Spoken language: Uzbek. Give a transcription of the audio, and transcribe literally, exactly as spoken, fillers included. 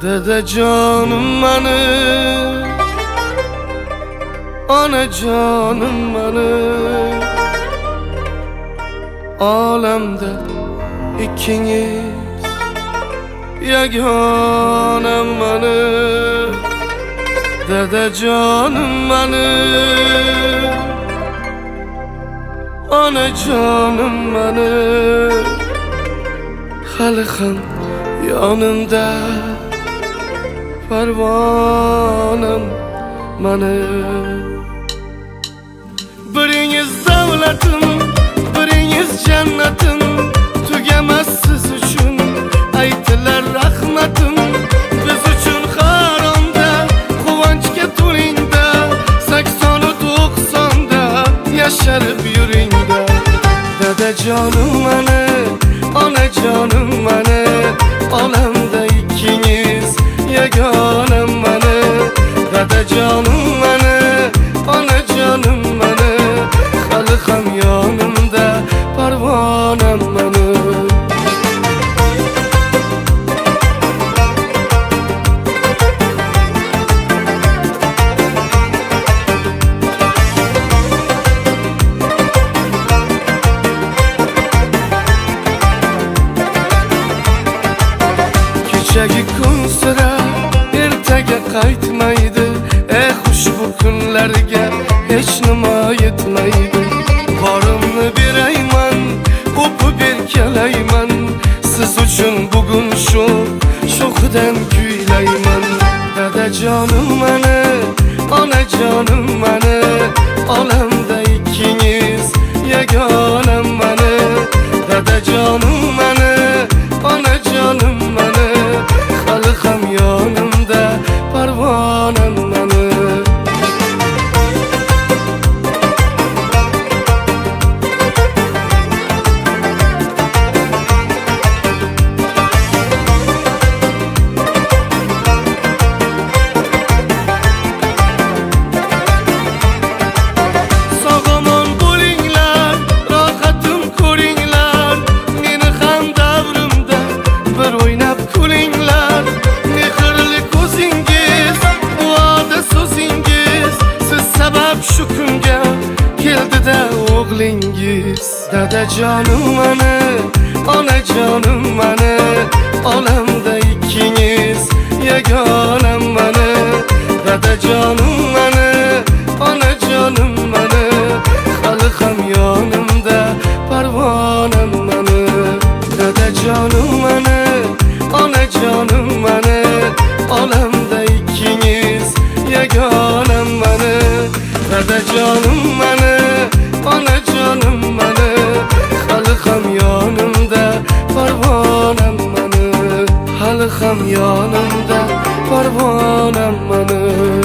Dede canım benim, ana canım benim. Alemde ikiniz yaganem benim. Dede canım benim, ana canım benim. Hali ham yanımda parvonim benim. Biriniz davlatim, biriniz cennetim. Tugamas siz uchun aytilar rahmatim. Biz uchun haromda, quvonchga to'lingda, saksonu to'qsonda yasharib yuringda. Dada jonim mani, ona jonim mani, olamda ikkiniz yagonem mani. Dada jonim mani, ona jonim mani, hali ham yonimda parvonim mani. Kechagi kun sira ertaga qaytmaydi. Eh ushbu kunlarga hech nima yetmaydi. Borimni berayman, o'pib erkalayman. Siz uchun bugun shu sho'xidan kuylayman. Dada jonim mani, ona jonim mani, olamda ikkiniz yagonem mani. Dada jonim mani, ona jonim mani, hali ham yonimda parvonim mani. Sog'omon bo'linglar, rohatim ko'ringlar. Meni ham davrimda bir o'ynab kulinglar. Mehrli ko'zingiz, duoda so'zingiz, siz sabab shu kunga keldi-da o'g'lingiz. Dada jonim mani, ona jonim mani, olamda ikkiniz yagonem mani. Dada jonim mani, ona jonim mani, hali ham yonimda parvonim mani. Dada jonim mani, ona jonim mani, olamda ikkiniz yagonem mani. Dada jonim mani, ona jonim mani, hali ham yonimda parvonim mani. Hali ham yonimda parvonim mani.